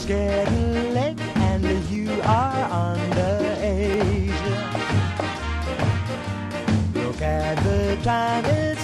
It's getting late and you are underage. Look at the time.